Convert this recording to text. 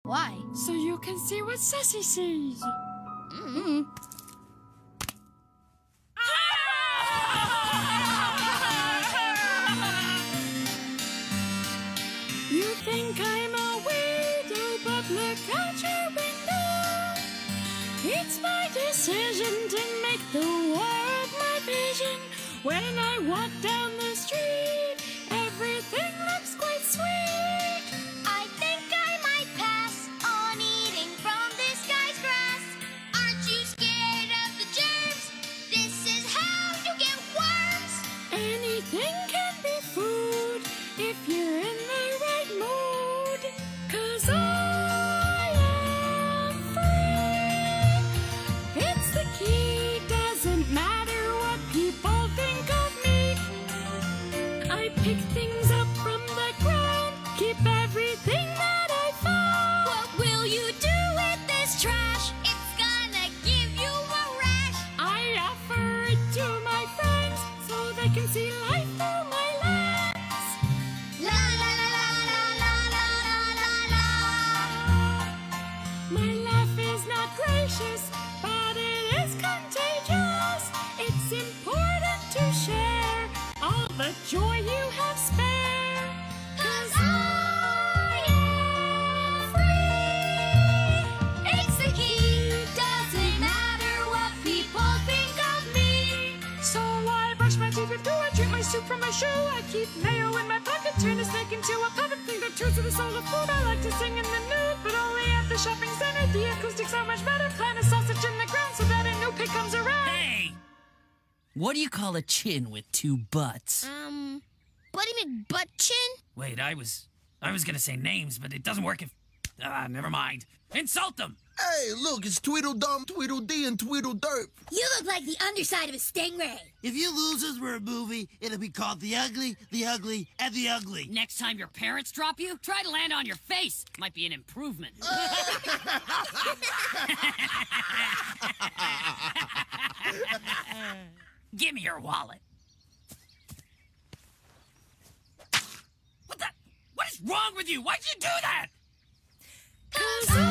Why? So you can see what Sassy sees. Mm-hmm. You think I'm a weirdo, but look out your window. It's my decision to make the world my vision. When I walk down the street, everything looks quite sweet. I think I might pass on eating from this guy's grass. Aren't you scared of the germs? This is how you get worms. Anything can be food if you're in the right mood. 'Cause I am free. It's the key, doesn't matter what people think of me. I pick things up from the ground, keep everything that I found. What will you do with this trash? It's gonna give you a rash. I offer it to my friends so they can see life through my lens. La la la la la la la la la la. My laugh is not gracious, but it is contagious. It's important to share all the joy you have spare. 'Cause I am free. It's the key. Doesn't matter what people think of me. So I brush my teeth with glue, I drink my soup from my shoe. I keep mayo in my pocket, turn a snake into a puppet thing that turns to the soul of food. I like to sing in the nude, but only at the shopping center. The acoustics are much better. Plant a sausage in the ground so that a new pig comes around. Hey! What do you call a chin with two butts? What do you mean, butt chin? Wait, I was gonna say names, but it doesn't work if... never mind. Insult them! Hey, look, it's Tweedledum, Tweedledee, and Tweedlederp. You look like the underside of a stingray. If you losers were a movie, it'll be called The Ugly, The Ugly, and The Ugly. Next time your parents drop you, try to land on your face. Might be an improvement. Give me your wallet. What is wrong with you? Why'd you do that? 'Cause